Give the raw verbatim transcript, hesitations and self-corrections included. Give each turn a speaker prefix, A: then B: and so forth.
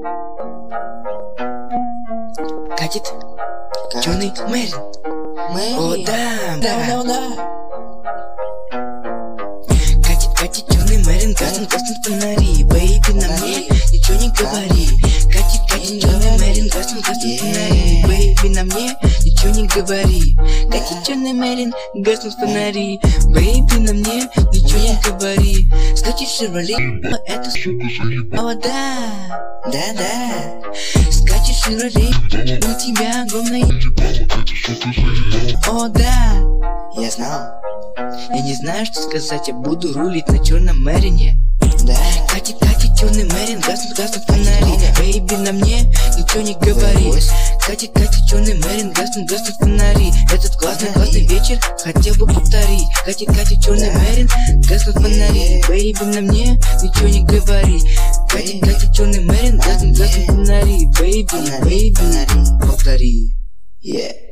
A: Катит черный Мэрин. О да, да, да. Катит, катит черный Мэрин, гаснут, гаснут фонари. Бэйби, на мне ничего не говори. Катит, катит черный Мэрин, гаснут, гаснут фонари. Бэйби, на мне ничего не говори. Катит черный Мэрин, гаснут фонари. Бэйби, на мне ничего не говори. Скачет Шевроле, это сука заебала, да, да, да. Скачет Шевроле, у тебя огромная о да. Я знал. Я не знаю, что сказать, я буду рулить на черном Мэрине. Да. Катит, катит черный Мэрин, гаснут, гаснут фонари. Бэйби, на мне ничего не говори. Катит, катит черный Мэрин, гаснут, гаснут фонари. Этот классный, классный вечер хотел бы повторить. Катит, катит черный Мэрин, гаснут фонари. Бэйби, на мне ничего не говори. Катит, катит черный Мэрин, гаснут, гаснут фонари. Бэйби, бэйби, повтори. Yeah.